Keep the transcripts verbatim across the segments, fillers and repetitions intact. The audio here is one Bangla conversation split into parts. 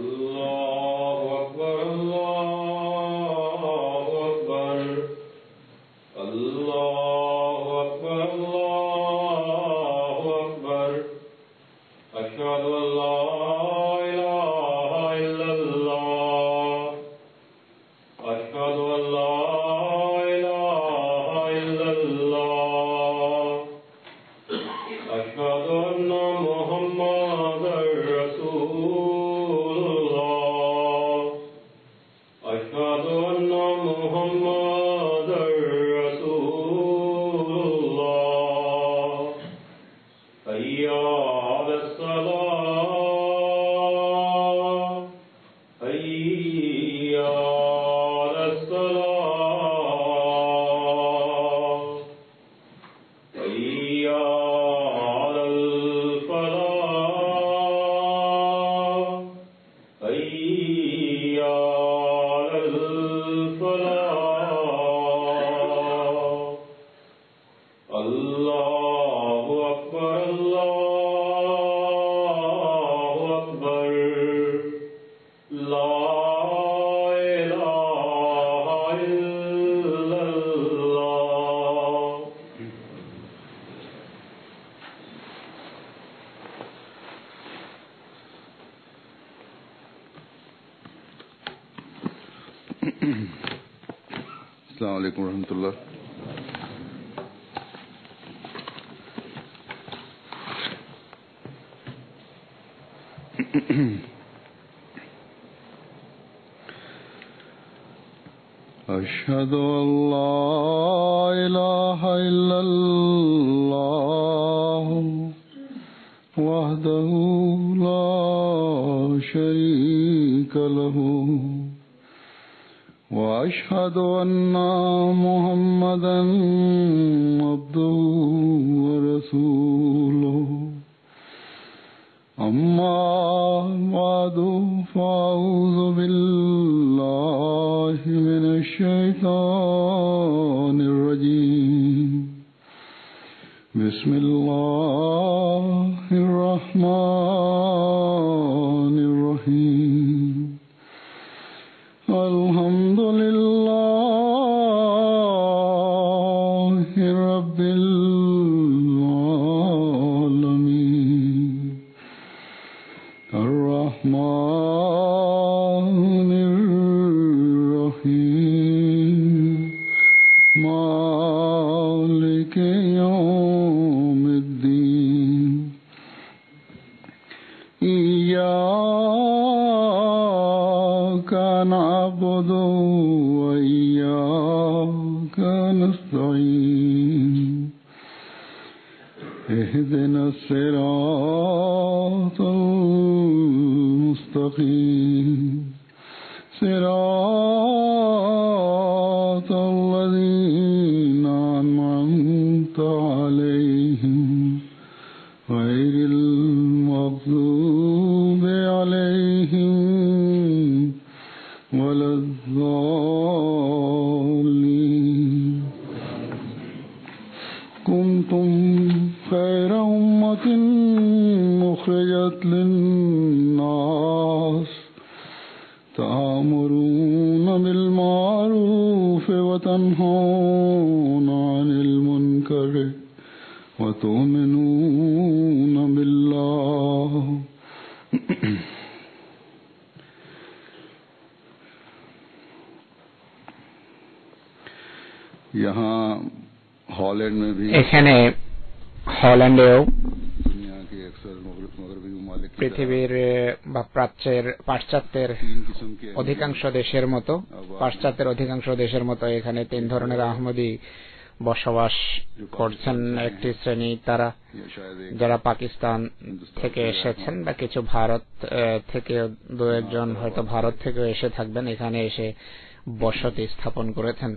अस्सलाम वालेकुम रहमतुल्लाह। अशहदु अल्ला इलाहा इल्लल्लाह वहदहु ला शरीका लहु وأشهد أن محمدا عبده ورسوله أما بعد فأعوذ بالله من الشيطان الرجيم بسم الله الرحمن الرحيم الحمد لله رب العالمين الرحمن الرحيم مالك يوم الدين إياك نعبد وإياك نستعين اهدنا الصراط المستقيم صراط الذين أنعمت عليهم غير المغضوب عليهم ولا الضالين كنتم خير أمة أخرجت للناس تأمرون بالمعروف وتنهون عن المنكر وتؤمنون بالله यहाँ हॉलैंड में भी এখানে হল্যান্ডেও दुनिया के अक्सर मगरबी मुमालिक পৃথিবীর বা প্রাচ্যের পাশ্চাত্যের অধিকাংশ দেশের মতো পাশ্চাত্যের অধিকাংশ দেশের মতো এখানে তিন ধরনের আহমদী বসবাস করছেন। একটি শ্রেণী তারা যারা পাকিস্তান থেকে এসেছেন বা কিছু ভারত থেকে দু একজন হয়তো ভারত থেকেও এসে থাকবেন, এখানে এসে বসতি স্থাপন করেছেন।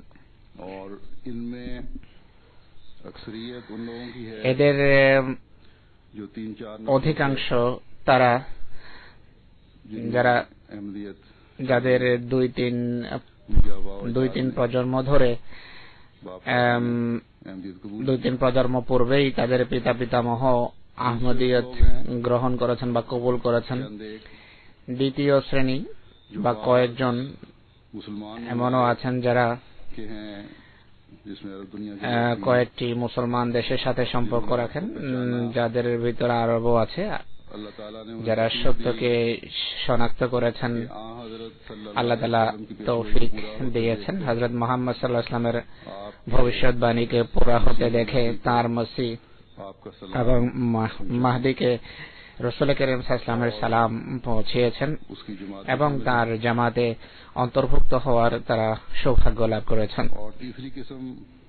এদের অধিকাংশ তারা যারা যাদের দুই তিন দুই তিন প্রজন্ম ধরে দুই তিন প্রজন্ম পূর্বেই তাদের পিতা পিতামহ আহমদিয়ত গ্রহণ করেছেন বা কবুল করেছেন। দ্বিতীয় শ্রেণী বা কয়েকজন मुसलमान এমনও আছেন যারা के हैं जिसमें अरब दुनिया के আহ, लोग भी কয়েকটি মুসলমান দেশের সাথে সম্পর্ক রাখেন, উম, যাদের ভিতরে আরবও আছে, अल्लाह ताला ने उन्हें যারা तौफीक সত্যকে শনাক্ত করেছেন। दी कि आ हजरत सल्लल्लाहु আল্লাহ अलैहि ताला वसल्लम की पेशगोई তৌফিক पूरा होते দিয়েছেন। देखते হযরত মুহাম্মদ সাল্লাল্লাহু আলাইহি ওয়াসাল্লামের आपके ভবিষ্যৎবাণীকে পুরা হতে দেখে তার মসি आपका এবং सलाम মাহ- মাহদিকে রাসূল করিম সাল্লাল্লাহু আলাইহি ওয়াসাল্লামের সালাম পৌঁছিয়েছেন उसकी जमात এবং তার জামাতে অন্তর্ভুক্ত হওয়ার তারা সৌভাগ্য লাভ করেছেন। और तीसरी किस्म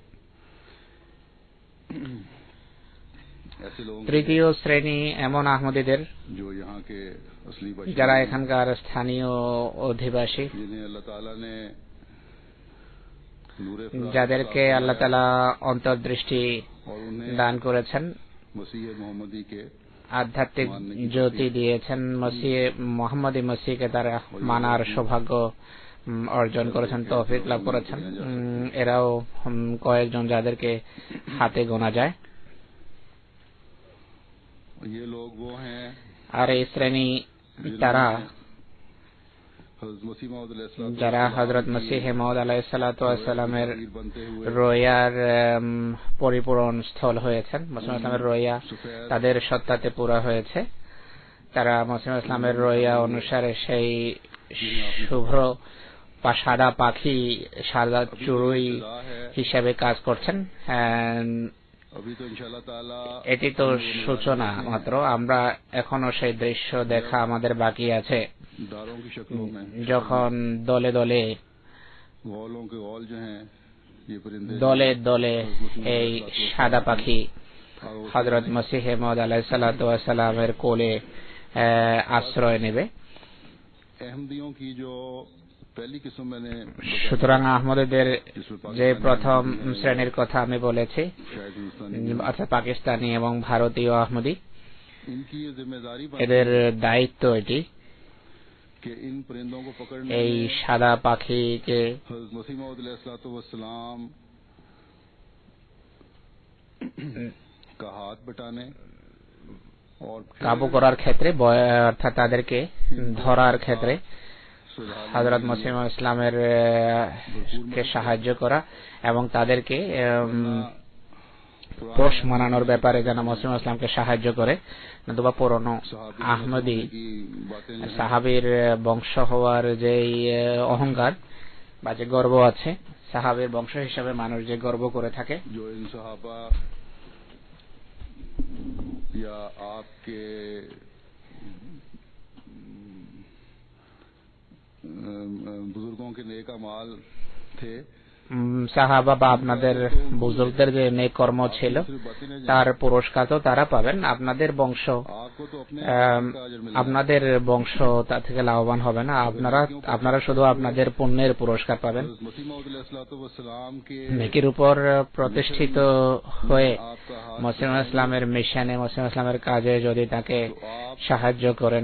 ऐसे लोगों की তৃতীয় শ্রেণী এমন আহমদীদের जो यहाँ के असली যারা बशिर এখানকার স্থানীয় অধিবাসী, जिन्हें अल्लाह ताला ने नूरे फराग़ যাদেরকে अता আল্লাহ फरमाया তাআলা অন্তর্দৃষ্টি और उन्हें দান করেছেন, मसीह मोहम्मदी के আধ্যাত্মিক জ্যোতি দিয়েছেন, মসিহ মোহাম্মদী মসিহকে তারা মানার সৌভাগ্য উম, অর্জন করেছেন, তৌফিক লাভ করেছেন। উম, এরাও উম, কয়েকজন যাদেরকে হাতে গোনা যায়। ये लोग वो हैं আর এই শ্রেণী তারা हज़रत मसीह मौऊद अलैहिस्सलातु যারা वस्सलाम হযরত की মসিহ মাউদ আলাইহিস সালাতু ওয়াস সালামের तस्वीर बनते हुए রোয়ার উম, পরিপূরণ স্থল হয়েছেন। মুসলিম ইসলামের রোয়া सफेद তাদের সত্তাতে পুরা হয়েছে। তারা মুসলিম ইসলামের রোয়া অনুসারে সেই শুভ্র বা সাদা পাখি, সাদা চড়ুই इब्तिदा है হিসাবে কাজ করছেন। হ্যাঁ, अभी तो इंशाअल्लाह ताला এটি তো সূচনা মাত্র, আমরা এখনো সেই দৃশ্য দেখা আমাদের বাকি আছে, दारों की शक्लों में যখন দলে দলে गौलों के गौल जो हैं ये परिंदे দলে দলে এই সাদা পাখি হযরত মসিহ মাউদ আলাইহিস সালাতু ওয়াস সালামের কোলে আহ, আশ্রয় নেবে। अहमदियों की जो पहली किस्म मैंने সুতরাং আহমদীদের যে প্রথম শ্রেণীর কথা আমি বলেছি, शायद हिंदुस्तानी অর্থাৎ পাকিস্তানি এবং ভারতীয় আহমদী, इनकी ये जिम्मेदारी এদের দায়িত্ব এটি कि इन परिंदों को पकड़ने এই में সাদা পাখিকে हज़रत मसीह मौऊद अलैहिस्सलातु वस्सलाम का हाथ बटाने और फिर কাবু করার ক্ষেত্রে, বয়- অর্থাৎ তাদেরকে ধরার ক্ষেত্রে सुधारने হযরত মসিহ মাউদ ইসলামের আহ, কে সাহায্য করা এবং তাদেরকে উম, পোষ মানানোর ব্যাপারে যেন মসিহ মাউদ ইসলামকে সাহায্য করে। নতুবা পুরনো सहाबी আহমদী की बातें जो हैं, সাহাবীর বংশ হওয়ার যে অহংকার বা যে গর্ব আছে, সাহাবীর বংশ হিসাবে মানুষ যে গর্ব করে থাকে, जो इन सहाबा या आपके बुजुर्गों के नेक अमाल थे উম, সাহাবা বা আপনাদের বুজুর্গদের যে নেক কর্ম ছিল सिर्फ बातें नहीं তার পুরস্কার তো তারা পাবেন। আপনাদের বংশ आपको तो अपने আম, का अजर मिलना है। আপনাদের বংশ তা থেকে লাভবান হবে না, আপনারা আপনারা শুধু আপনাদের পুণ্যের পুরস্কার পাবেন। हज़रत मसीह मौऊद अलैहिस्सलातु वस्सलाम के নেকির উপর প্রতিষ্ঠিত হয়ে आपका हाथ মসিহ মাউদ ইসলামের মিশনে, মসিহ মাউদ ইসলামের কাজে যদি তাকে तो आप সাহায্য করেন,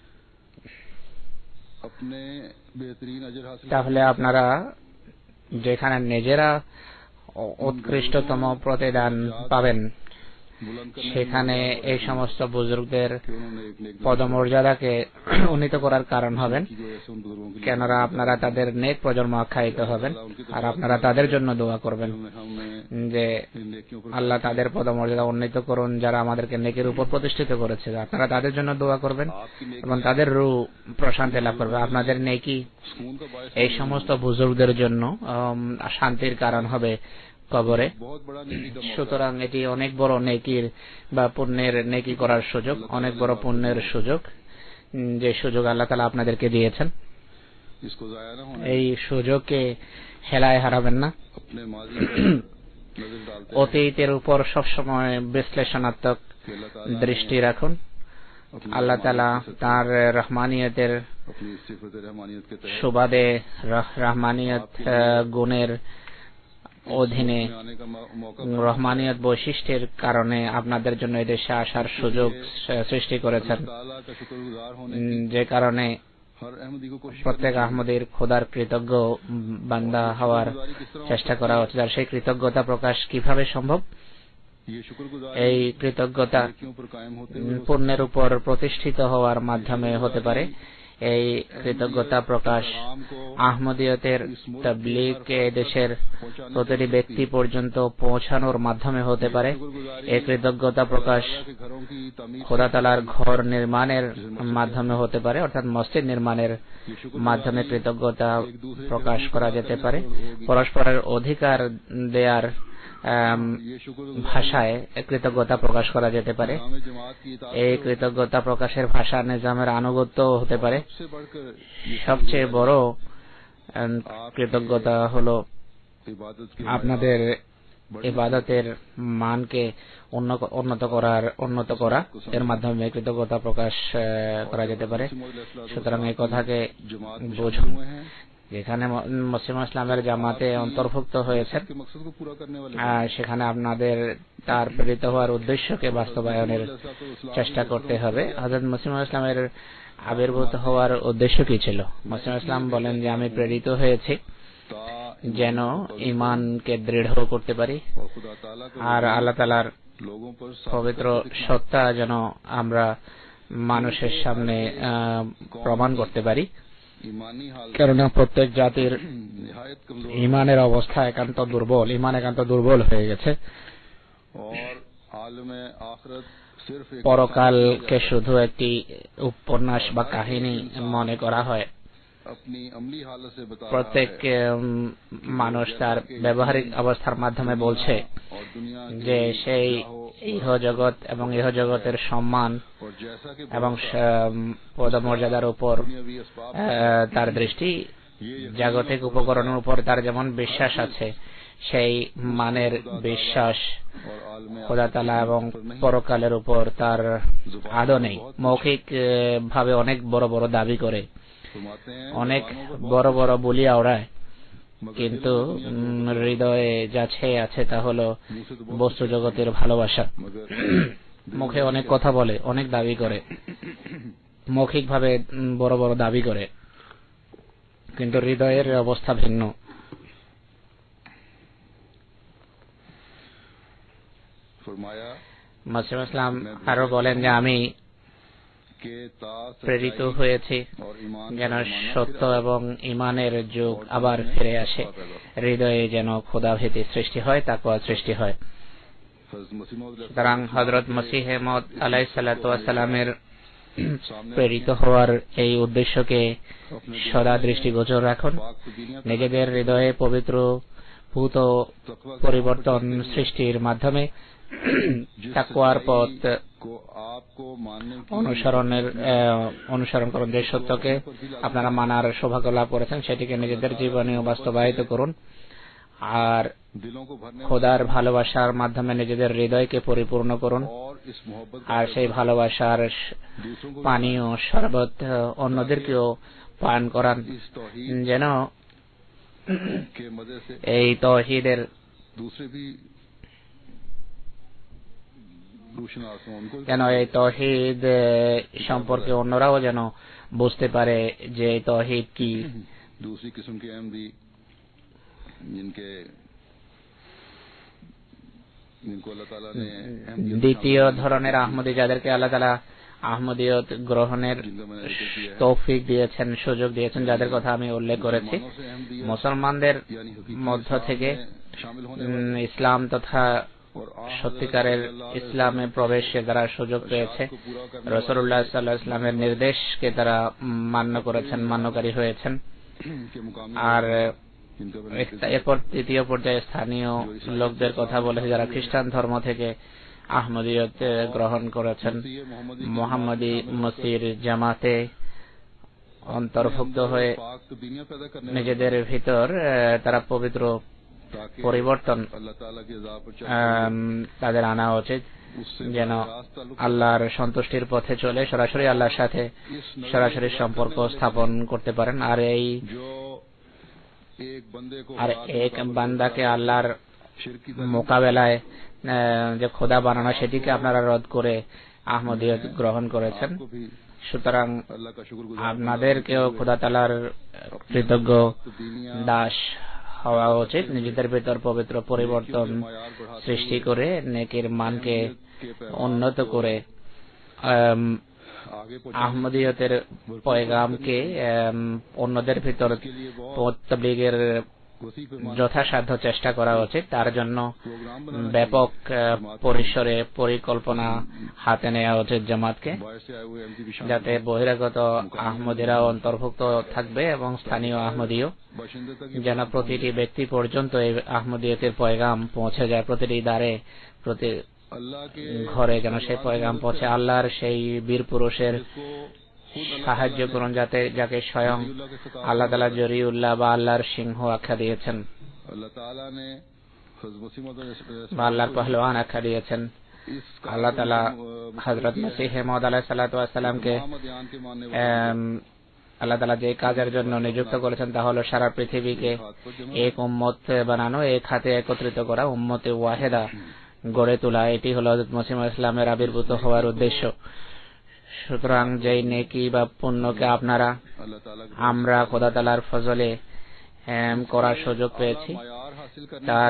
अपने बेहतरीन अजर हासिल তাহলে আপনারা যেখানে নিজেরা উৎকৃষ্টতম প্রতিদান পাবেন, बुलंद करने সেখানে এই সমস্ত বুজুর্গদের कि उन्होंने एक नेक পদমর্যাদাকে উন্নীত করার কারণ হবেন, की जो ऐसे उन बुजुर्गों के लिए কেননা আপনারা তাদের নেক প্রজন্ম আখ্যায়িত হবেন আর আপনারা তাদের জন্য দোয়া করবেন हमें যে इन नेकियों पर আল্লাহ তাদের পদমর্যাদা উন্নীত করুন যারা আমাদেরকে নেকের উপর প্রতিষ্ঠিত করেছে। আপনারা তাদের জন্য দোয়া করবেন आपकी नेकी এবং তাদের রূহ প্রশান্তি লাভ করবে। আপনাদের নেকি सुकून का बायस এই সমস্ত বুজুর্গদের জন্য উম, শান্তির কারণ হবে কবরে। बहुत बड़ा नेकी का मौका সুতরাং এটি অনেক বড় নেকির বা পুণ্যের নেকি করার সুযোগ, অনেক বড় পুণ্যের সুযোগ, উম, যে সুযোগ আল্লাহ তাআলা আপনাদেরকে দিয়েছেন। इसको जाया न होने এই সুযোগকে হেলায় হারাবেন না। अपने माजी पर नजर डालते हैं অতীতের উপর সবসময় বিশ্লেষণাত্মক कि अल्लाह ताला দৃষ্টি রাখুন। अपनी আল্লাহ তাআলা रहमानियत से তার রহমানিয়তের अपनी सिफत रहमानियत के तहत সুবাদে রহ- রহমানিয়ত আহ, গুণের অধীনে में आने का मौ- मौका রহমানিয়ত বৈশিষ্ট্যের কারণে আপনাদের জন্য এদেশে আসার সুযোগ সৃষ্টি করেছেন, अल्लाह ताला का शुक्रगुजार होने উম, যে কারণে हर अहमदी को कोशिश প্রত্যেক আহমদীর খোদার কৃতজ্ঞ বান্দা হওয়ার চেষ্টা করা উচিত। আর সেই কৃতজ্ঞতা প্রকাশ কিভাবে সম্ভব? ये शुक्रगुजार এই কৃতজ্ঞতা नेकियों पर कायम होते উম, পুণ্যের উপর প্রতিষ্ঠিত হওয়ার মাধ্যমে হতে পারে। এই কৃতজ্ঞতা প্রকাশ আহমদিয়তের তাবলীগ দেশের প্রতিটি ব্যক্তি পর্যন্ত পৌঁছানোর মাধ্যমে হতে পারে। এই কৃতজ্ঞতা প্রকাশ খোদা তাআলার ঘর নির্মাণের মাধ্যমে হতে পারে, অর্থাৎ মসজিদ নির্মাণের মাধ্যমে কৃতজ্ঞতা প্রকাশ করা যেতে পারে। পরস্পরের অধিকার দেয়ার ভাষায় কৃতজ্ঞতা প্রকাশ করা যেতে পারে। এই কৃতজ্ঞতা প্রকাশের ভাষা নিজামের আনুগত্য হতে পারে। সবচেয়ে বড় কৃতজ্ঞতা হলো আপনাদের ইবাদতের মানকে উন্নত করার উন্নত করা, এর মাধ্যমে কৃতজ্ঞতা প্রকাশ করা যেতে পারে। সুতরাং এই কথাকে বুঝুন। যেখানে মুসলিম ইসলামের জামাতে অন্তর্ভুক্ত হয়েছে সেখানে আপনাদের তার প্রেরিত হওয়ার উদ্দেশ্যকে বাস্তবায়নের চেষ্টা করতে হবে। হযরত মুসলিম ইসলামের আবির্ভূত হওয়ার উদ্দেশ্য কি ছিল? মুসলিম ইসলাম বলেন যে আমি প্রেরিত হয়েছি যেন ঈমানকে দৃঢ় করতে পারি আর আল্লাহ তাআলার পবিত্র সত্তা যেন আমরা মানুষের সামনে প্রমাণ করতে পারি। কেননা প্রত্যেক জাতির ঈমানের অবস্থা একান্ত দুর্বল, ঈমান একান্ত দুর্বল হয়ে গেছে। পরকালকে শুধু একটি উপন্যাস বা কাহিনী মনে করা হয়। প্রত্যেক মানুষ তার ব্যবহারিক অবস্থার মাধ্যমে বলছে যে সেই ইহজগৎ এবং ইহজগতের সম্মান এবং পদমর্যাদার উপর তার দৃষ্টি, জাগতিক উপকরণের উপর তার যেমন বিশ্বাস আছে, সেই মানের বিশ্বাস খোদা তাআলা এবং পরকালের উপর তার আদৌ নেই। মৌখিক ভাবে অনেক বড় বড় দাবি করে, অনেক বড় বড় বলিয়া ওড়ায়, কিন্তু হৃদয়ে যা ছেয়ে আছে তা হলো বস্তু জগতের ভালোবাসা। মুখে অনেক কথা বলে, অনেক দাবি করে, মৌখিক ভাবে বড় বড় দাবি করে, কিন্তু হৃদয়ের অবস্থা ভিন্ন। মুসলিম ইসলাম আরো বলেন যে আমি প্রেরিত হয়েছি যেন সত্য এবং ঈমানের যুগ আবার ফিরে আসে, হৃদয়ে যেন খোদাভীতি সৃষ্টি হয়, তাকওয়া সৃষ্টি হয়। সুতরাং হযরত মসিহ মউদ আলাইহিস সালাতু ওয়াস সালামের প্রেরিত হওয়ার এই উদ্দেশ্যকে সদা দৃষ্টিগোচর রাখুন। নিজেদের হৃদয়ে পবিত্র ভূত পরিবর্তন সৃষ্টির মাধ্যমে তাকওয়ার পথ অনুসরণের অনুসরণ করুন। যে সত্যকে আপনারা মানার সৌভাগ্য লাভ করেছেন সেটিকে নিজেদের জীবনে বাস্তবায়িত করুন আর খোদার ভালোবাসার মাধ্যমে নিজেদের হৃদয়কে পরিপূর্ণ করুন। আর সেই ভালোবাসার পানীয় শরবত অন্যদেরকেও পান করান, যেন এই তাওহীদের যেন এই তাওহীদ সম্পর্কে অন্যরাও যেন বুঝতে পারে যে এই তাওহীদ কি। দ্বিতীয় ধরনের আহমদী, যাদেরকে আল্লাহ তাআলা আহমদিয়ত গ্রহণের তৌফিক দিয়েছেন, সুযোগ দিয়েছেন, যাদের কথা আমি উল্লেখ করেছি, মুসলমানদের মধ্য থেকে ইসলাম তথা সত্যিকারের ইসলামে প্রবেশে তারা সুযোগ পেয়েছে। রাসূলুল্লাহ সাল্লাল্লাহু আলাইহি ওয়াসাল্লামের নির্দেশকে তারা মান্য করেছেন, মান্যকারী হয়েছেন। আর এরপর তৃতীয় পর্যায়ে স্থানীয় লোকদের কথা বলেছে যারা খ্রিস্টান ধর্ম থেকে আহমদিয়ত গ্রহণ করেছেন, মুহাম্মদী মসির জামাতে অন্তর্ভুক্ত হয়ে নিজেদের ভিতর তারা পবিত্র পরিবর্তন তাদের আনা উচিত, যেন আল্লাহর সন্তুষ্টির পথে চলে সরাসরি আল্লাহর সাথে সরাসরি সম্পর্ক স্থাপন করতে পারেন। আর এই আর এক বান্দাকে আল্লাহর মোকাবেলায় যে খোদা বানানো সেটিকে আপনারা রদ করে আহমদিয়ত গ্রহণ করেছেন। সুতরাং আপনাদেরকেও খোদা তাআলার কৃতজ্ঞ দাস হওয়া উচিত, নিজেদের ভিতর পবিত্র পরিবর্তন সৃষ্টি করে নেকির মানকে উন্নত করে আহমদিয়তের পয়গামকে অন্যদের ভিতর তাবলীগের যথাসাধ্য চেষ্টা করা উচিত। তার জন্য ব্যাপক পরিসরে পরিকল্পনা হাতে নেওয়া উচিত জামাতকে, যাতে বহিরাগত আহমদিরাও অন্তর্ভুক্ত থাকবে এবং স্থানীয় আহমদিও, যেন প্রতিটি ব্যক্তি পর্যন্ত এই আহমদিয়তের পয়গাম পৌঁছে যায়, প্রতিটি দ্বারে প্রতি ঘরে যেন সেই পয়গাম পৌঁছে। আল্লাহর সেই বীর পুরুষের সাহায্য করুন, যাতে যাকে স্বয়ং আল্লাহ তাআলা জরিউল্লাহ বা আল্লাহর সিংহ আখ্যা দিয়েছেন বা আল্লাহর পহলওয়ান আখ্যা দিয়েছেন। আল্লাহ তাআলা হযরত মসিহ মাউদ আলাইহিস সালাতু ওয়াস সালামকে আল্লাহ তাআলা যে কাজের জন্য নিযুক্ত করেছেন তা হলো সারা পৃথিবীকে এক উম্মত বানানো, এক হাতে একত্রিত করা, উম্মতে ওয়াহিদা গড়ে তোলা। এটি হলো হযরত মসিহ মাউদ ইসলামের আবির্ভূত হওয়ার উদ্দেশ্য। সুতরাং যেই নেকি বা পুণ্যকে আপনারা আমরা খোদা তাআলার ফজলে করার সুযোগ পেয়েছি, তার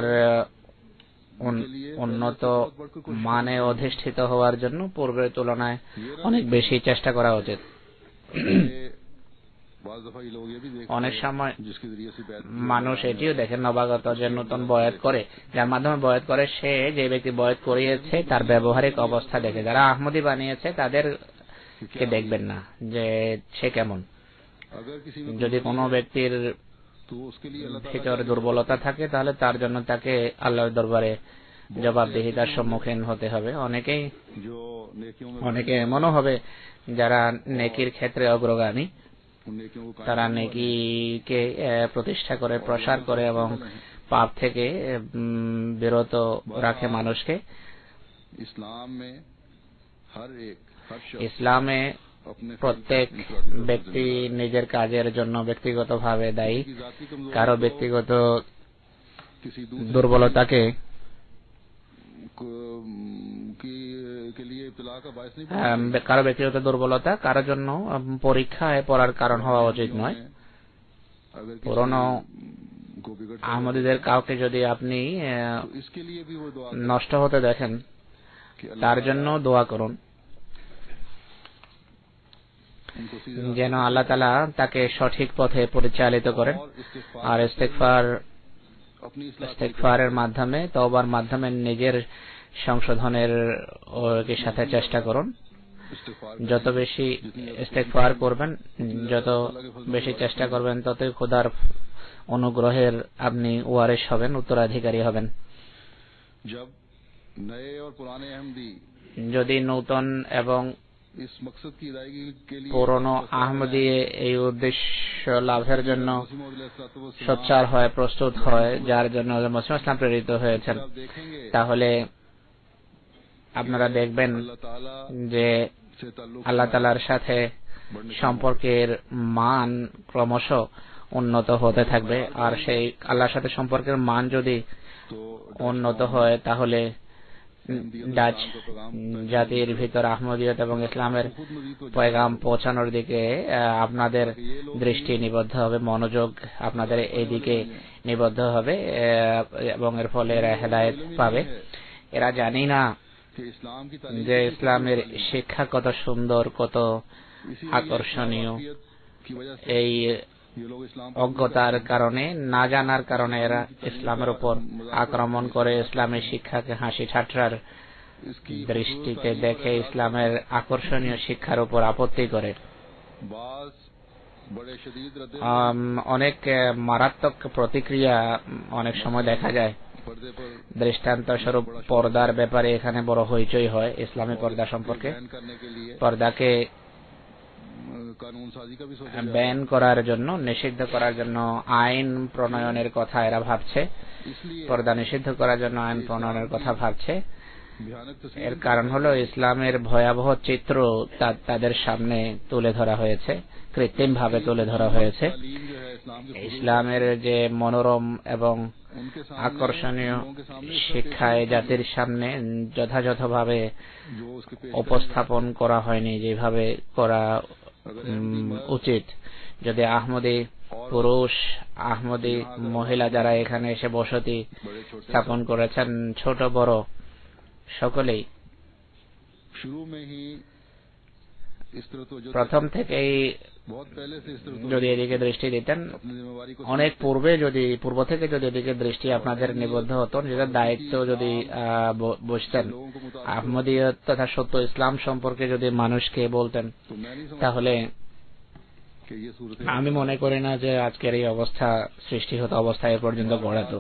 উন্নত মানে অধিষ্ঠিত হওয়ার জন্য পূর্বের তুলনায় অনেক বেশি চেষ্টা করা উচিত। অনেক সময় মানুষ এটিও দেখেন নবাগত যে নতুন বয়াত করে, যার মাধ্যমে বয়াত করে, সে যে ব্যক্তি বয়াত করিয়েছে তার ব্যবহারিক অবস্থা দেখে। যারা আহমদি বানিয়েছে তাদের কে দেখবেন না যে সে কেমন। যদি কোনো ব্যক্তির ভিতরে দুর্বলতা থাকে তাহলে তার জন্য তাকে আল্লাহর দরবারে জবাবদিহিতার সম্মুখীন হতে হবে। অনেকেই অনেকে এমনও হবে যারা নেকির ক্ষেত্রে অগ্রগামী, তারা নেকিকে প্রতিষ্ঠা করে, প্রসার করে এবং পাপ থেকে বিরত রাখে মানুষকে। ইসলামে প্রত্যেক ব্যক্তি নিজের কাজের জন্য ব্যক্তিগতভাবে দায়ী। কারো ব্যক্তিগত দুর্বলতাকে কারো ব্যক্তিগত দুর্বলতা কারোর জন্য পরীক্ষায় পড়ার কারণ হওয়া উচিত নয়। পুরনো আহমদীদের কাউকে যদি আপনি নষ্ট হতে দেখেন, তার জন্য দোয়া করুন যেন আল্লাহ তাআলা তাকে সঠিক পথে পরিচালিত করেন। আর ইস্তেগফার ইস্তেগফারের মাধ্যমে, তওবার মাধ্যমে নিজের সংশোধনের সাথে চেষ্টা করুন। যত বেশি ইস্তেগফার করবেন, যত বেশি চেষ্টা করবেন, ততই খোদার অনুগ্রহের আপনি ওয়ারিশ হবেন, উত্তরাধিকারী হবেন। যদি নতুন এবং পুরনো আহমদী এই উদ্দেশ্য লাভের জন্য সোচ্চার হয়, প্রস্তুত হয়, যার জন্য মসিহ ইসলাম প্রেরিত হয়েছেন, তাহলে আপনারা দেখবেন যে আল্লাহ তাআলার সাথে সম্পর্কের মান ক্রমশ উন্নত হতে থাকবে। আর সেই আল্লাহর সাথে সম্পর্কের মান যদি উন্নত হয়, তাহলে ডাচ জাতির ভিতর আহমদিয়ত এবং ইসলামের পয়গাম পৌঁছানোর দিকে আপনাদের দৃষ্টি নিবদ্ধ হবে, মনোযোগ আপনাদের এই দিকে নিবদ্ধ হবে এবং এর ফলে এরা হেদায়েত পাবে। এরা জানি না যে ইসলামের শিক্ষা কত সুন্দর, কত আকর্ষণীয়। এই অজ্ঞতার কারণে, না জানার কারণে এরা ইসলামের উপর আক্রমণ করে, ইসলামের শিক্ষাকে হাসি ঠাট্টার দৃষ্টিতে দেখে ইসলামের আকর্ষণীয় শিক্ষার উপর আপত্তি করে। অনেক মারাত্মক প্রতিক্রিয়া অনেক সময় দেখা যায়। দৃষ্টান্ত স্বরূপ পর্দার ব্যাপারে এখানে বড় হইচই হয় ইসলামী পর্দা সম্পর্কে। পর্দাকে ব্যান করার জন্য, নিষিদ্ধ করার জন্য আইন প্রণয়নের কথা এরা ভাবছে, পর্দা নিষিদ্ধ করার জন্য আইন প্রণয়নের কথা ভাবছে। এর কারণ হলো ইসলামের ভয়াবহ চিত্র তাদের সামনে তুলে ধরা হয়েছে, কৃত্রিম ভাবে তুলে ধরা হয়েছে। ইসলামের যে মনোরম এবং আকর্ষণীয় শিক্ষায় জাতির সামনে যথাযথভাবে উপস্থাপন করা হয়নি যেভাবে করা উচিত। যদি আহমদী পুরুষ, আহমদী মহিলা যারা এখানে এসে বসতি স্থাপন করেছেন, ছোট বড় সকলেই প্রথম থেকেই যদি এদিকে দৃষ্টি দিতেন, অনেক পূর্বে যদি পূর্ব থেকে যদি এদিকে দৃষ্টি আপনাদের নিবদ্ধ হতো, নিজের দায়িত্ব যদি বুঝতেন, আহমদিয়ত তথা সত্য ইসলাম সম্পর্কে যদি মানুষকে বলতেন, তাহলে আমি মনে করি না যে আজকের এই অবস্থা সৃষ্টি হতো, অবস্থা এ পর্যন্ত গড়াতো।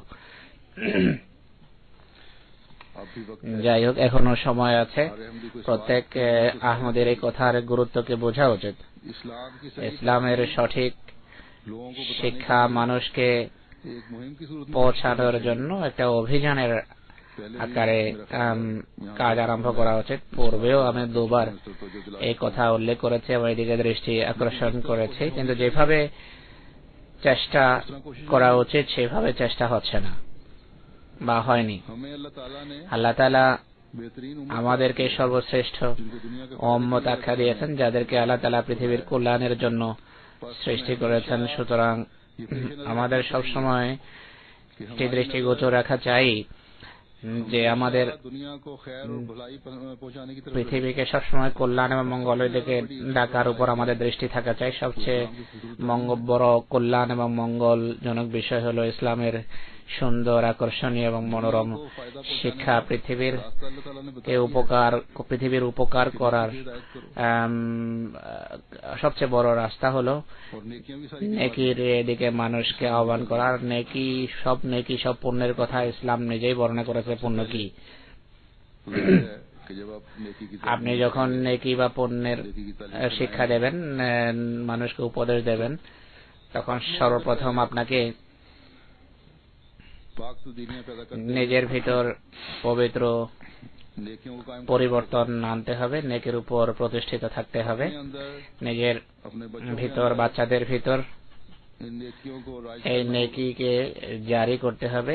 যাই হোক, এখনো সময় আছে। প্রত্যেক আহমদের এই কথার গুরুত্বকে বোঝা উচিত। ইসলামের সঠিক শিক্ষা মানুষকে পৌঁছানোর জন্য একটা অভিযানের আকারে কাজ আরম্ভ করা উচিত। পূর্বেও আমি দুবার এই কথা উল্লেখ করেছি এবং এদিকে দৃষ্টি আকর্ষণ করেছি, কিন্তু যেভাবে চেষ্টা করা উচিত সেভাবে চেষ্টা হচ্ছে না বা হয়নি। আল্লাহ তাআলা আমাদেরকে সর্বশ্রেষ্ঠ উম্মত আখ্যা দিয়েছেন, যাদেরকে আল্লাহ তাআলা পৃথিবীর কল্যাণের জন্য সৃষ্টি করেছেন। সুতরাং আমাদের সবসময় সেই দৃষ্টিগোচর রাখা চাই যে আমাদের পৃথিবীকে সবসময় কল্যাণ এবং মঙ্গলের দিকে ডাকার উপর আমাদের দৃষ্টি থাকা চাই। সবচেয়ে বড় কল্যাণ এবং মঙ্গলজনক বিষয় হলো ইসলামের সুন্দর, আকর্ষণীয় এবং মনোরম শিক্ষা। পৃথিবীর কে উপকার পৃথিবীর উপকার করার সবচেয়ে বড় রাস্তা হলো নেকির দিকে মানুষকে আহ্বান করার। নেকি সব নেকি সব পুণ্যের কথা ইসলাম নিজেই বর্ণনা করেছে। পুণ্য কি? আপনি যখন নেকি বা পুণ্যের শিক্ষা দেবেন, মানুষকে উপদেশ দেবেন, তখন সর্বপ্রথম আপনাকে নিজের ভিতর পবিত্র পরিবর্তন আনতে হবে, নেকির উপর প্রতিষ্ঠিত থাকতে হবে। নিজের ভিতর, বাচ্চাদের ভিতর এই নেকিকে জারি করতে হবে,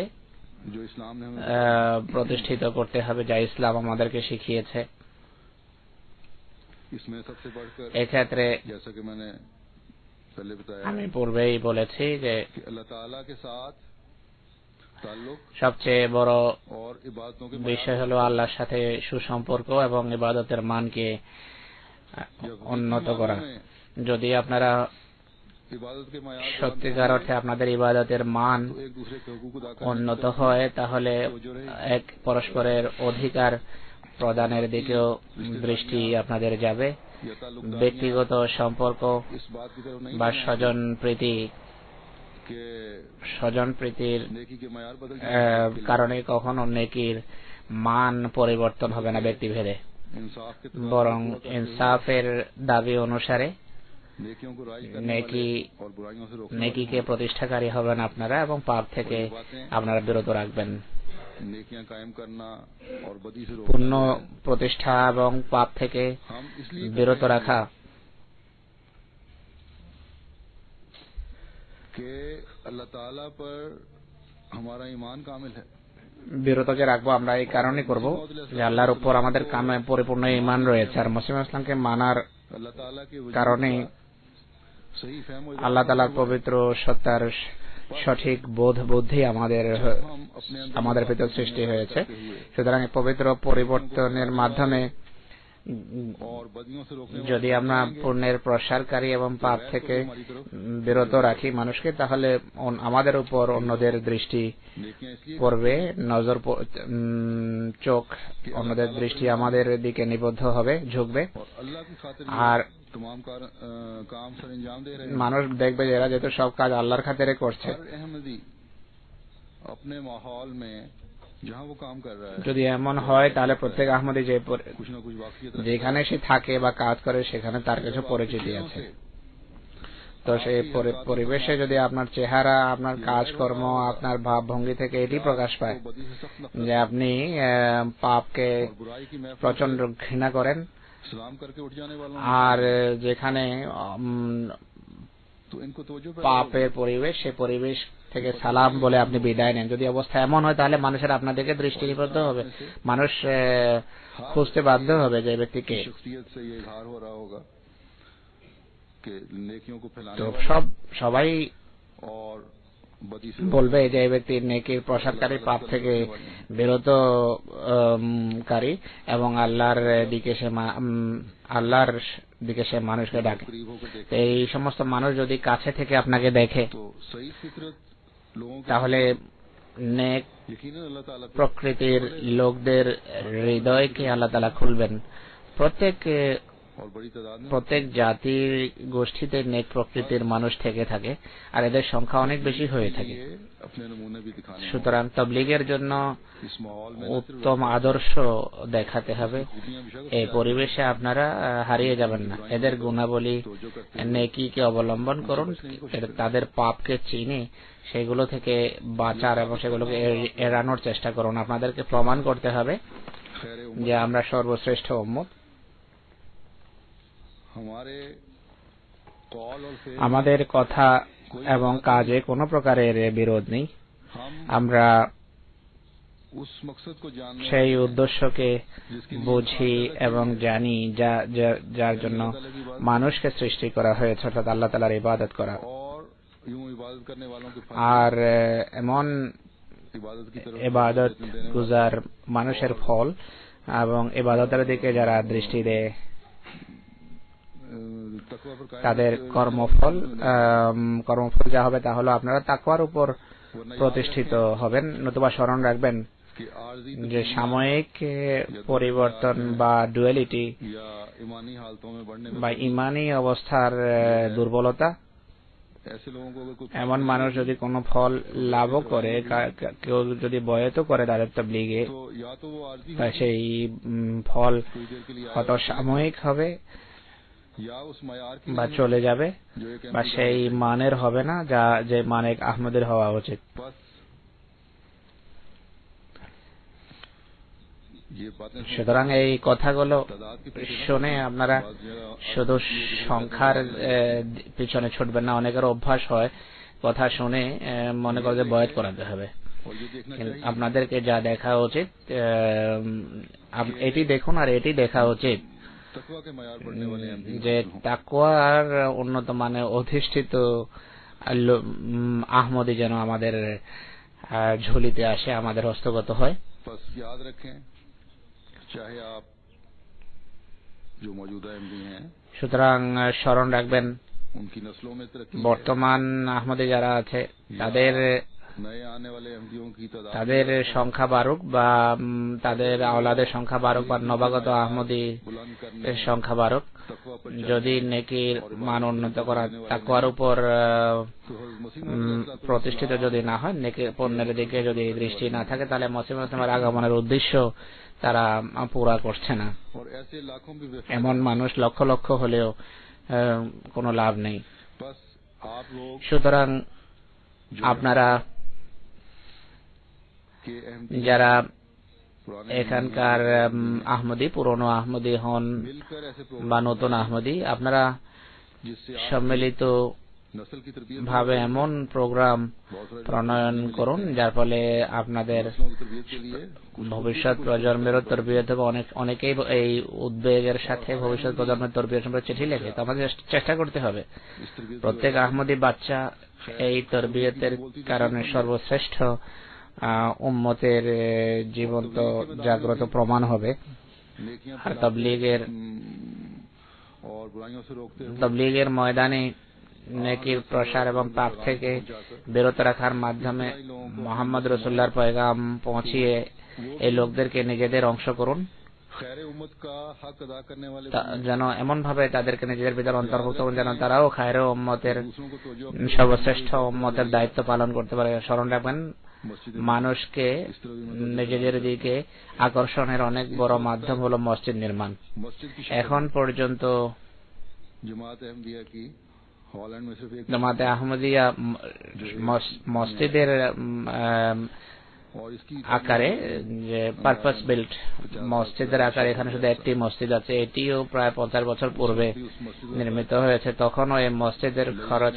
প্রতিষ্ঠিত করতে হবে, যা ইসলাম আমাদেরকে শিখিয়েছে। এক্ষেত্রে আমি পূর্বেই বলেছি যে সবচেয়ে বড় বিষয় হলো আল্লাহর সাথে সুসম্পর্ক এবং ইবাদতের মানকে উন্নত করা। যদি আপনারা সত্যিকার অর্থে আপনাদের ইবাদতের মান উন্নত হয়, তাহলে এক পরস্পরের অধিকার প্রদানের দিকেও দৃষ্টি আপনাদের যাবে। ব্যক্তিগত সম্পর্ক বা স্বজন প্রীতি স্বজন প্রীতির কারণে কখনো নেকির মান পরিবর্তন হবে না ব্যক্তিভেদে, বরং ইনসাফের দাবি অনুসারে নেকি নেকিকে প্রতিষ্ঠাকারী হবেন আপনারা এবং পাপ থেকে আপনারা বিরত রাখবেন। পুণ্য প্রতিষ্ঠা এবং পাপ থেকে বিরত রাখা বিরত যে রাখবো আমরা এই কারণে করব যে আল্লাহর উপর আমাদের কামে পরিপূর্ণ ঈমান রয়েছে। আর মুসলিম ইসলামকে মানার কারণে আল্লাহ তাআলার পবিত্র সত্তার সঠিক বোধ বুদ্ধি আমাদের আমাদের ভিতর সৃষ্টি হয়েছে। সুতরাং পবিত্র পরিবর্তনের মাধ্যমে যদি আমরা পুণ্যের প্রসারকারী এবং পাপ থেকে বিরত রাখি মানুষকে, তাহলে আমাদের উপর অন্যদের দৃষ্টি পড়বে, নজর চোখ অন্যদের দৃষ্টি আমাদের দিকে নিবদ্ধ হবে, ঝুঁকবে। আর মানুষ দেখবে যে এরা যেহেতু সব কাজ আল্লাহর খাতিরে করছে, যদি এমন হয় তাহলে প্রত্যেক আহমদী যে যেখানে সে থাকে বা কাজ করে সেখানে তার কিছু পরিচিতি আছে। তো সেই পরিবেশে যদি আপনার চেহারা, আপনার কাজকর্ম, আপনার ভাবভঙ্গি থেকে এটি প্রকাশ পায় যে আপনি পাপকে প্রচন্ড ঘৃণা করেন, আর যেখানে পাপের পরিবেশ সে পরিবেশ থেকে সালাম বলে আপনি বিদায় নেন, যদি অবস্থা এমন হয় তাহলে মানুষের আপনাদেরকে দৃষ্টি নিবদ্ধ হবে, মানুষ খুঁজতে বাধ্য হবে যে ব্যক্তিকে। তো সব সবাই বলবে যে এই ব্যক্তি নেকির প্রসারকারী, পাপ থেকে বিরতকারী এবং আল্লাহর দিকে সে আল্লাহর দিকে সে মানুষকে ডাকে। এই সমস্ত মানুষ যদি কাছে থেকে আপনাকে দেখে তাহলে নেক প্রকৃতির লোকদের হৃদয়কে আল্লাহ তাআলা খুলবেন। প্রত্যেক প্রত্যেক জাতির গোষ্ঠীতে নেক প্রকৃতির মানুষ থেকে থাকে আর এদের সংখ্যা অনেক বেশি হয়ে থাকে। সুতরাং তাবলীগের জন্য উত্তম আদর্শ দেখাতে হবে। এই পরিবেশে আপনারা হারিয়ে যাবেন না। এদের গুণাবলী নেকিকে অবলম্বন করুন, তাদের পাপকে চিনে সেগুলো থেকে বাঁচার এবং সেগুলোকে এড়ানোর চেষ্টা করুন। আপনাদেরকে প্রমাণ করতে হবে যে আমরা সর্বশ্রেষ্ঠ উম্মত। আমাদের কথা এবং কাজে কোনো প্রকারের বিরোধ নেই। আমরা সেই উদ্দেশ্যকে বুঝি এবং জানি যা যার জন্য মানুষকে সৃষ্টি করা হয়েছে, অর্থাৎ আল্লাহ তাআলার ইবাদত করা। আর এমন ইবাদত গুজার মানুষের ফল এবং ইবাদতের দিকে যারা দৃষ্টি দেয় তাদের কর্মফল কর্মফল যা হবে তা হলো আপনারা তাকওয়ার উপর প্রতিষ্ঠিত হবেন। নতুবা স্মরণ রাখবেন যে সাময়িক পরিবর্তন বা ডুয়ালিটি বা ইমানি অবস্থার দুর্বলতা, এমন মানুষ যদি কোনো ফল লাভও করে, কেউ যদি বয়াত করে তাদের তাবলীগে, সেই ফল কত সাময়িক হবে বা চলে যাবে বা সেই মানের হবে না যা যে মানের আহমদের হওয়া উচিত। সুতরাং এই কথাগুলো শুনে আপনারা শুধু সংখ্যার পিছনে ছুটবেন না। অনেকের অভ্যাস হয় কথা শুনে মনে করে যে বয়াত করাতে হবে। আপনাদেরকে যা দেখা উচিত এটি দেখুন আর এটি দেখা উচিত যে তাকওয়ার উন্নত মানে অধিষ্ঠিত আহমদি যেন আমাদের ঝুলিতে আসে, আমাদের হস্তগত হয়। সুতরাং স্মরণ রাখবেন বর্তমান আহমদি যারা আছে তাদের তাদের সংখ্যা বাড়ুক বা তাদের আওলাদের সংখ্যা বাড়ুক বা নবাগত আহমদি সংখ্যা বাড়ুক, যদি নেকির মান উন্নত করা তাকওয়ার উপর প্রতিষ্ঠিত যদি না হয়, নেকির পণ্যের দিকে যদি দৃষ্টি না থাকে, তাহলে মসিহ ইসলামের আগমনের উদ্দেশ্য তারা পুরা করছে না। এমন মানুষ লক্ষ লক্ষ হলেও কোনো লাভ নেই। সুতরাং আপনারা যারা এখানকার আহমদি, পুরনো আহমদি হন বা নতুন আহমদি, আপনারা সম্মিলিত ভাবে এমন প্রোগ্রাম প্রণয়ন করুন যার ফলে আপনাদের ভবিষ্যৎ প্রজন্মের তরবিয়ত হবে। অনেক অনেকেই এই উদ্বেগের সাথে ভবিষ্যৎ প্রজন্মের তরবিয়ত সম্পর্কে চিঠি লেখে। তো আমাদের চেষ্টা করতে হবে প্রত্যেক আহমদি বাচ্চা এই তরবিয়তের কারণে সর্বশ্রেষ্ঠ উম্মতের জীবন্ত জাগ্রত প্রমাণ হবে। আর তাবলীগের তাবলীগের ময়দানে নেকির প্রসার এবং পাপ থেকে বিরত রাখার মাধ্যমে মুহাম্মদ রাসূলুল্লাহর পয়গাম পৌঁছিয়ে এই লোকদেরকে নিজেদের অংশ করুন, যেন এমন ভাবে তাদেরকে নিজেদের ভিতরে অন্তর্ভুক্ত করুন যেন তারাও খায়রে উম্মতের সর্বশ্রেষ্ঠ উম্মতের দায়িত্ব পালন করতে পারে। স্মরণ রাখবেন মানুষকে নিজেদের দিকে আকর্ষণের অনেক বড় মাধ্যম হলো মসজিদ নির্মাণ। এখন পর্যন্ত জামাতে আহমদিয়া মসজিদের আকারে যে পারপাস বিল্ট মসজিদের আকারে এখানে শুধু একটি মসজিদ আছে, এটিও প্রায় পঞ্চাশ বছর পূর্বে নির্মিত হয়েছে। তখনও এই মসজিদের খরচ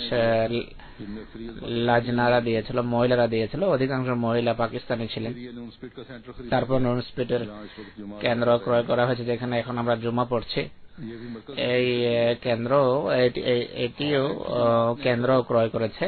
লাজনারা দিয়েছিল, মহিলারা দিয়েছিল, অধিকাংশ মহিলা পাকিস্তানি ছিলেন। তারপর নুন স্পিটের কেন্দ্র ক্রয় করা হয়েছে যেখানে এখন আমরা জুমা পড়ছি। এই কেন্দ্র এটিও কেন্দ্র ক্রয় করেছে।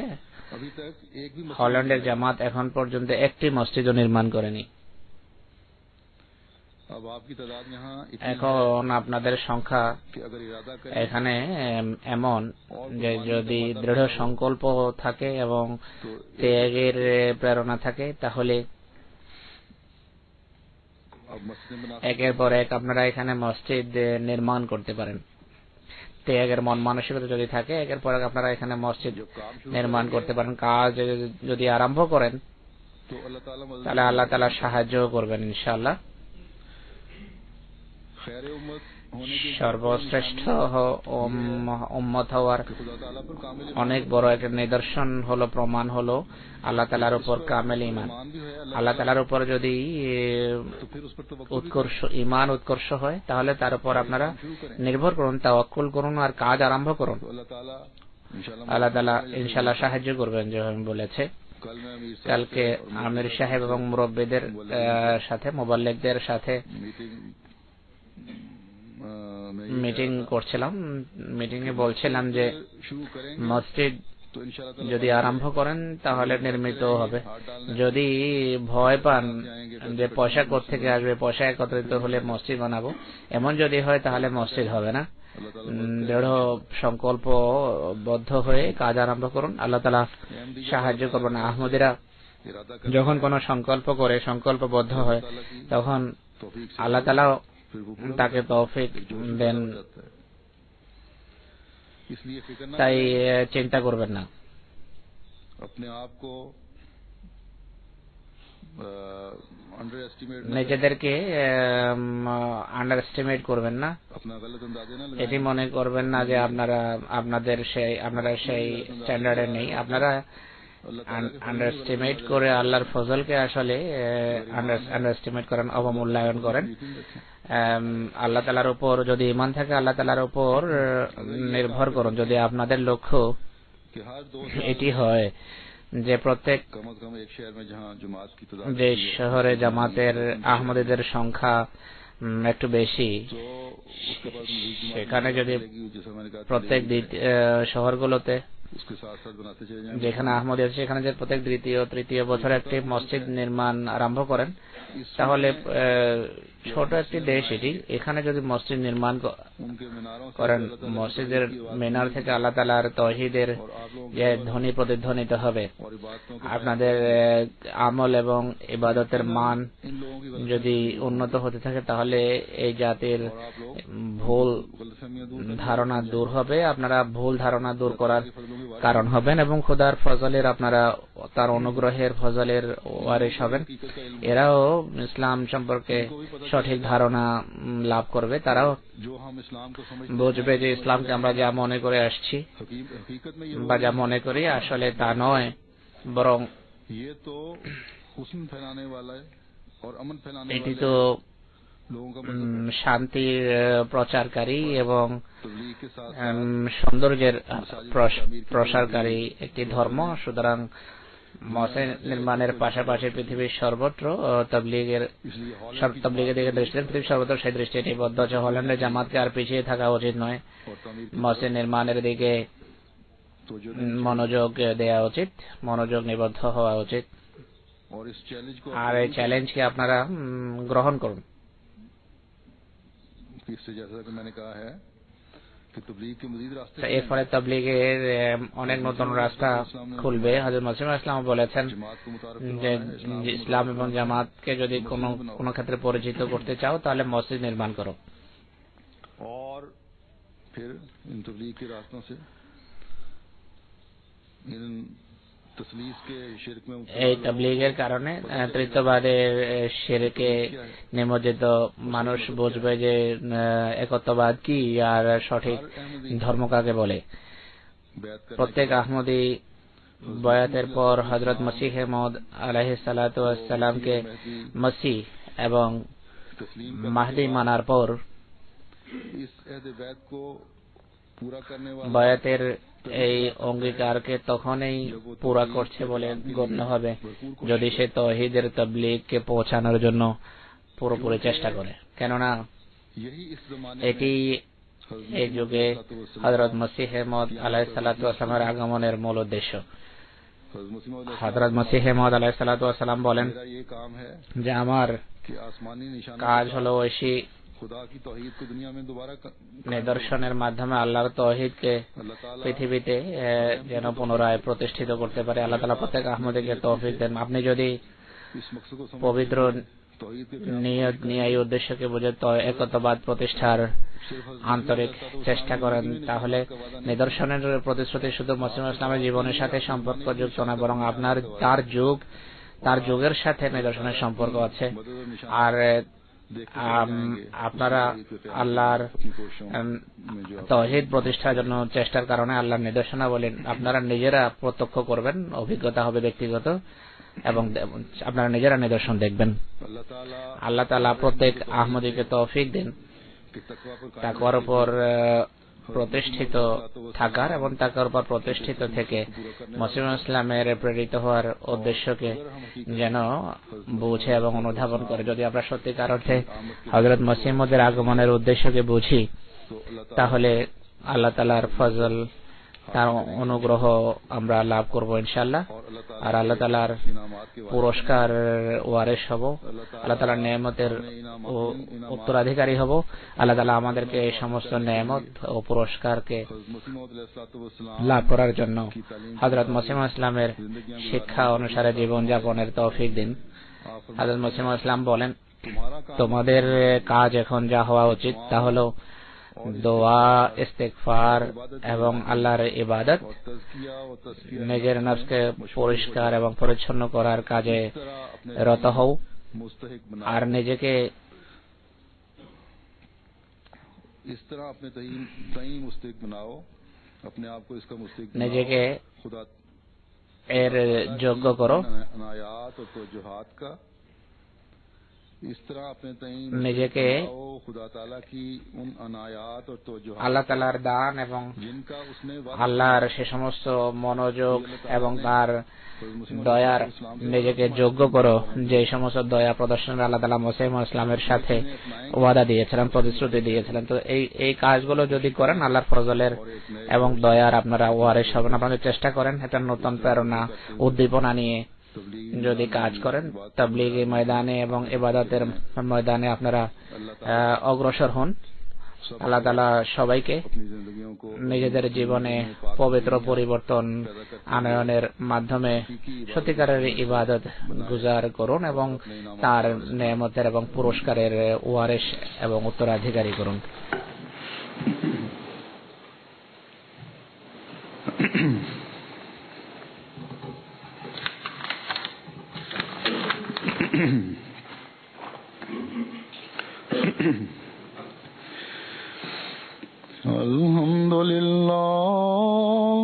হল্যান্ডের জামাত এখন পর্যন্ত একটি মসজিদও নির্মাণ করেনি। এখন আপনাদের সংখ্যা এখানে এমন যে যদি দৃঢ় সংকল্প থাকে এবং ত্যাগের প্রেরণা থাকে তাহলে একের পর এক আপনারা এখানে মসজিদ নির্মাণ করতে পারেন। ত্যাগের মন মানসিকতা যদি থাকে একের পর এক আপনারা এখানে মসজিদ নির্মাণ করতে পারেন। কাজ যদি আরম্ভ করেন তাহলে আল্লাহ তাআলা সাহায্য করবেন ইনশাআল্লাহ। সর্বশ্রেষ্ঠ উম্মত হওয়ার অনেক বড় একটা নিদর্শন হলো, প্রমাণ হলো আল্লাহ তাআলার উপর কামেল ঈমান। আল্লাহ তাআলার উপর যদি উৎকর্ষ ঈমান উৎকর্ষ হয় তাহলে তার উপর আপনারা নির্ভর করুন, তাওয়াক্কুল করুন আর কাজ আরম্ভ করুন। আল্লাহ তাআলা ইনশাআল্লাহ সাহায্য করবেন। যেভাবে বলেছে কালকে আমির সাহেব এবং মুরব্বীদের সাথে মুবাল্লিগদের সাথে মিটিং করছিলাম। মিটিং এ বলছিলাম যে মসজিদ যদি আরম্ভ করেন তাহলে নির্মিত হবে। যদি ভয় পান যে পয়সা কোত্থেকে আসবে, পয়সা একত্রিত হলে মসজিদ বানাবো, এমন যদি হয় তাহলে মসজিদ হবে না। দৃঢ় সংকল্পবদ্ধ হয়ে কাজ আরম্ভ করুন, আল্লাহ তাআলা সাহায্য করবেন। আহমদীরা যখন কোন সংকল্প করে, সংকল্পবদ্ধ হয়, তখন আল্লাহ তাআলা তাকে তৌফিক দেন। তাই চিন্তা করবেন না, নিজেদেরকে আন্ডার এস্টিমেট করবেন না। এটি মনে করবেন না যে আপনারা আপনাদের সেই আপনারা সেই স্ট্যান্ডার্ডে নেই। আপনারা আন্ডার এস্টিমেট করে আল্লাহর ফজলকে আসলে আন্ডার এস্টিমেট করেন, অবমূল্যায়ন করেন। আল্লাহ তাআলার উপর যদি ঈমান থাকে আল্লাহ তাআলার উপর নির্ভর করুন। যদি আপনাদের লক্ষ্য এটি হয় যে প্রত্যেক যে শহরে জামাতের আহমদীদের সংখ্যা একটু বেশি, সেখানে যদি প্রত্যেক শহরগুলোতে যেখানে আহমদী আছে সেখানে যে প্রত্যেক দ্বিতীয় তৃতীয় বছরে একটি মসজিদ নির্মাণ আরম্ভ করেন, তাহলে ছোট একটি দেশ এটি, এখানে যদি মসজিদ নির্মাণ করেন, মসজিদের মিনার থেকে আল্লাহ তাআলার তাওহীদের যে ধ্বনি প্রতিধ্বনিত হবে, আপনাদের আমল এবং ইবাদতের মান যদি উন্নত হতে থাকে তাহলে এই জাতির ভুল ধারণা দূর হবে। আপনারা ভুল ধারণা দূর করার কারণ হবেন এবং খোদার ফজলের আপনারা তার অনুগ্রহের ফজলের ওয়ারিশ হবেন। এরাও ইসলাম সম্পর্কে সঠিক ধারণা লাভ করবে। তারাও বুঝবে যে ইসলামকে আমরা যা মনে করে আসছি বা যা মনে করি আসলে তা নয়, বরং এটি তো শান্তির প্রচারকারী এবং সৌন্দর্যের প্রসারকারী একটি ধর্ম। সুতরাং মসজিদ নির্মাণের পাশাপাশি পৃথিবীর সর্বত্র তাবলীগের তাবলীগের দিকে দৃষ্টি পৃথিবীর সর্বত্র সেই দৃষ্টি এটি বদ্ধ আছে। হল্যান্ডে জামাতকে আর পিছিয়ে থাকা উচিত নয়, মসজিদ নির্মাণের দিকে মনোযোগ দেওয়া উচিত, মনোযোগ নিবদ্ধ হওয়া উচিত। আর এই চ্যালেঞ্জকে আপনারা গ্রহণ করুন। এর ফলে তাবলীগের অনেক নতুন রাস্তা খুলবে। হযরত মুসলিম ইসলাম বলেছেন যে ইসলাম এবং জামাতকে যদি কোনো কোনো ক্ষেত্রে পরিচিত করতে চাও তাহলে মসজিদ নির্মাণ করো। এই তাবলীগের কারণে তৃতীয়বাদের শিরকে নিমজ্জিত মানুষ বুঝবে যে একত্ববাদ কি আর সঠিক ধর্ম কাকে বলে। প্রত্যেক আহমদী বয়াতের পর হযরত মসিহ মউদ আলাইহিস সালাতু ওয়াস সালামকে মসিহ এবং মাহদী মানার পর বয়াতের এই অঙ্গীকারকে তখনই পুরা করছে বলে গণ্য হবে যদি সে তাওহীদের তাবলীগকে পৌঁছানোর জন্য পুরোপুরি চেষ্টা করে। কেননা এটি এই যুগে হযরত মসিহ মউদ আলাইহিস সালাতু ওয়াস সালামের আগমনের মূল উদ্দেশ্য। হযরত মসিহ মউদ আলাইহিস সালাতু ওয়াস সালাম বলেন যে আমার কাজ হলো ঐশী নিদর্শনের মাধ্যমে আল্লাহর তাওহীদকে পৃথিবীতে যেন পুনরায় প্রতিষ্ঠিত করতে পারে। আল্লাহ তাআলা প্রত্যেক আহমদীকে তৌফিক দেন। আপনি যদি পবিত্র নিয়ত নিয়ে এই উদ্দেশ্যকে বুঝে একত্ববাদ প্রতিষ্ঠার আন্তরিক চেষ্টা করেন, তাহলে নিদর্শনের প্রতিশ্রুতি শুধু মুসলিম ইসলামের জীবনের সাথে সম্পর্কযুক্ত নয়, বরং আপনার তার যুগ তার যুগের সাথে নিদর্শনের সম্পর্ক আছে। আর আপনারা আল্লাহর তাওহীদ প্রতিষ্ঠার জন্য চেষ্টার কারণে আল্লাহর নিদর্শনাবলী আপনারা নিজেরা প্রত্যক্ষ করবেন, অভিজ্ঞতা হবে ব্যক্তিগত, এবং আপনারা নিজেরা নিদর্শন দেখবেন। আল্লাহ তাআলা প্রত্যেক আহমদীকে তৌফিক দিন তাকওয়ার উপর প্রতিষ্ঠিত থাকার এবং তাকওয়ার উপর প্রতিষ্ঠিত থেকে মুসলিম ইসলামের প্রেরিত হওয়ার উদ্দেশ্যকে যেন বুঝে এবং অনুধাবন করে। যদি আমরা সত্যিকার অর্থে হযরত মসিহ মউদের আগমনের উদ্দেশ্যকে বুঝি, তাহলে আল্লাহ তাআলার ফজল, তার অনুগ্রহ আমরা লাভ করব ইনশাআল্লাহ। আর আল্লাহ তাআলার পুরস্কার ওয়ারিস হব, আল্লাহ তাআলার নেয়ামতের উত্তরাধিকারী হব। আল্লাহ তাআলা আমাদেরকে এই সমস্ত নেয়ামত ও পুরস্কারকে লাভ করার জন্য হযরত মসিহ ইসলামের শিক্ষা অনুসারে জীবন যাপনের তৌফিক দিন। হযরত মসিহ ইসলাম বলেন, তোমাদের কাজ এখন যা হওয়া উচিত তা হলো দোয়া, ইস্তিগফার এবং আল্লাহর ইবাদত, নিজের নফসকে পরিষ্কার এবং পরিচ্ছন্ন করার কাজে রত হও, আর নিজেকে নিজেকে এর যোগ্য করো, নিজেকে আল্লাহ তাআলার দান এবং আল্লাহর সে সমস্ত মনোযোগ এবং তার দয়ার নিজেকে যোগ্য করো যে সমস্ত দয়া প্রদর্শনের আল্লাহ তাআলা মসিহ ইসলামের সাথে ওয়াদা দিয়েছিলেন, প্রতিশ্রুতি দিয়েছিলেন। তো এই এই কাজগুলো যদি করেন আল্লাহর ফজলের এবং দয়ার আপনারা ওয়ারিস হবেন। আপনারা চেষ্টা করেন এটা নতুন প্রেরণা উদ্দীপনা নিয়ে যদি কাজ করেন, তাবলীগী ময়দানে এবং ইবাদতের ময়দানে আপনারা অগ্রসর হন। আল্লাহ তাআলা সবাইকে নিজেদের জীবনে পবিত্র পরিবর্তন আনয়নের মাধ্যমে সত্যিকারের ইবাদত গুজার করুন এবং তার নেয়ামতের এবং পুরস্কারের ওয়ারিস এবং উত্তরাধিকারী করুন। আলহামদুলিল্লাহ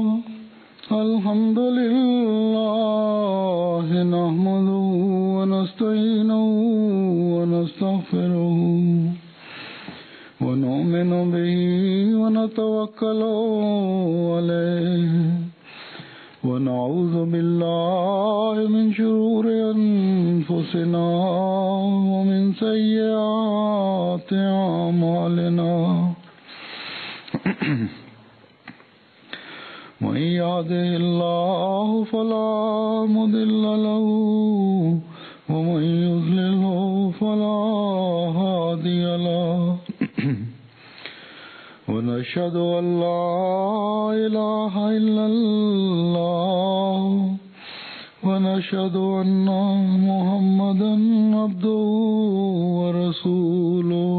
আলহামদুলিল্লাহ নাহমাদুহু ওয়া নাস্তাঈনুহু ওয়া নাস্তাগফিরুহু ওয়া নু'মিনু বিহি ওয়া নাতাওয়াক্কালু আলাইহি ওয়া নাউযু বিল্লাহি মিন শুরুরি আনফুসিনা ওয়া মিন সাইয়্যাতি আ'মালিনা। من يهده الله فلا مضل له ومن يضلله فلا هادي له ونشهد أن لا إله إلا الله ونشهد أن محمدا عبده ورسوله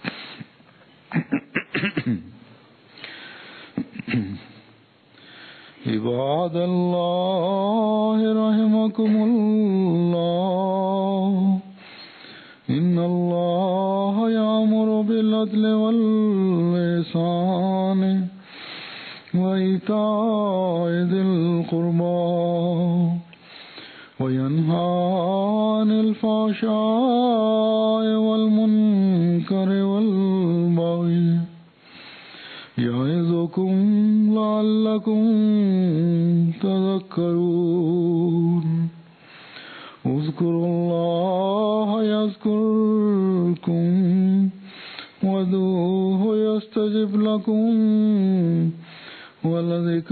عباد الله رحمكم الله إن الله يأمر بالعدل والإحسان وإيتاء ذي القربى وينهى عن الفحشاء والمنكر والبغي يعظكم لعلكم تذكرون. اذكروا الله يذكركم وادعوه يستجب لكم ولذكر